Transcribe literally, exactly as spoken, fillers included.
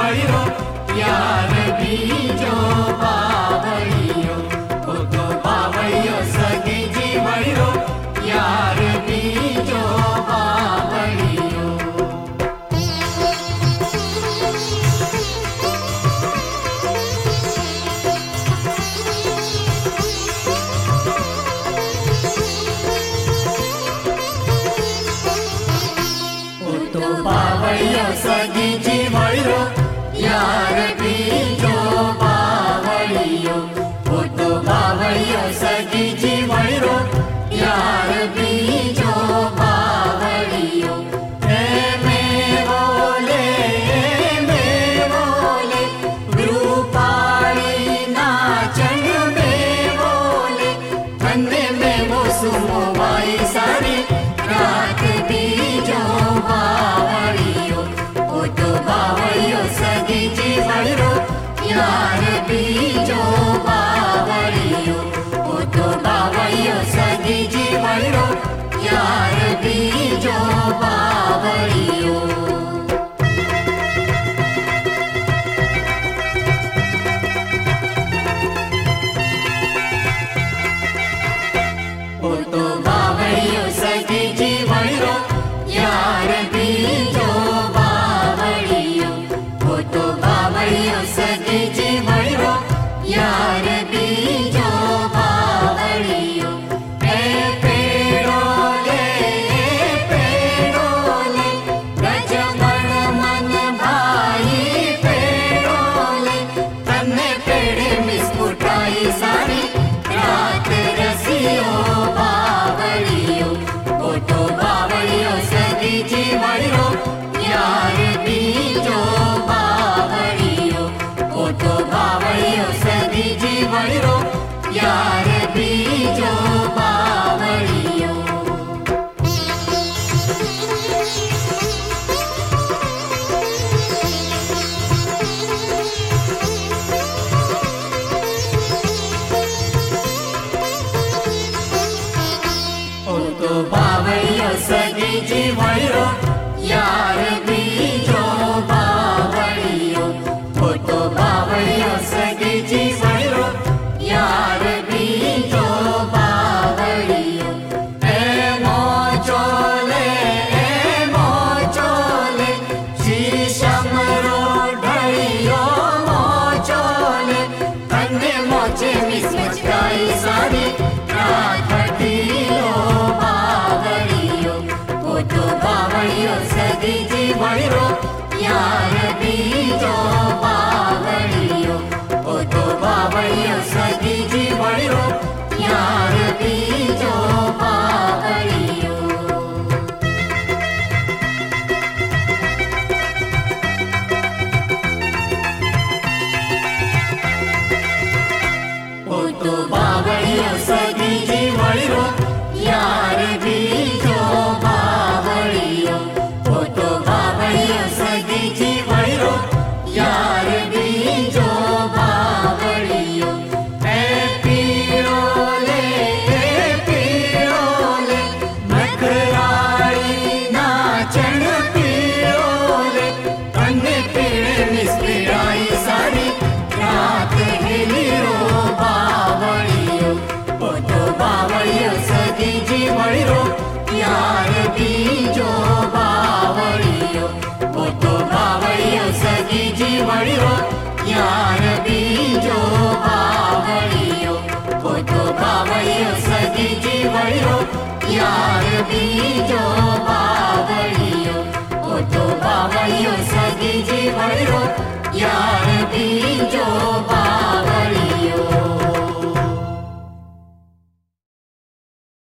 वळिरो यार बीजो बावळियो ओ तो बावळियो सगी जी वळिरो यार बीजो बावळियो ओ तो बावळियो सगी जी वळिरो यार बीजो बावळियो ओ तो बावळियो सगी जी वळिरो यार बीजो बावळियो ए मेवोले ए मेवोले रूपाळी नाचण मेवोले तन्ने मेवो सुमोवाई सारी रात बीजो बावळियो ओ तो बावळियो सगी जी वळिरो यार बीजो बावळियो ओ तो बावळियो सगी जी वळिरो यार बीजो बावळियो ओ तो बावळियो सगी जी वळिरो यार बीजो बावळियो ओ तो बावळियो सगी जी वळिरो यार बीजो बावळियो ए पेड़ोले ए पेड़ोले गजमण मन भाई पेड़ोले तन्ने पेड़े मिस्कुटाई सारी रात रसियो बावळियो ओ तो बावळियो सगी जी वळिरो यार बीजो बावळियो ओ तो बावळियो सगी जी वळिरो यार बीजो बावळियो ओ तो बावळियो सगी जी वळिरो यार बीजो बावळियो ओ तो बावळियो सगी जी वळिरो यार बीजो बावळियो ए मोचोले ए मोचोले शीशमरो ढळियो मोचोले तन्ने मोचे मिसमचकाई सारी रात ढिलो बावळियो ओ तो बावळियो सगी जी वळिरो यार बीजो बावळियो ओ तो बावळियो सगी जी वळिरो यार बीजो बावळियो ओ तो बावळियो सगी जी वळिरो यार बीजो बावळियो ओ तो बावळियो सगी जी वळिरो यार बीजो बावळियो ए पीळोले ए पीळोले नखराळी नाचण पीळोले तन्ने पीळे मिसपिळाई सारी रात हेलिरो बावळियो ओ तो बावळियो सगी जी वळिरो यार बीजो बावळियो ओ तो बावळियो सगी जी वळिरो यार बीजो बावळियो ओ तो बावळियो सगी जी वळिरो यार बीजो बावळियो ओ तो बावळियो सगी जी वळिरो यार बीजो बावळियो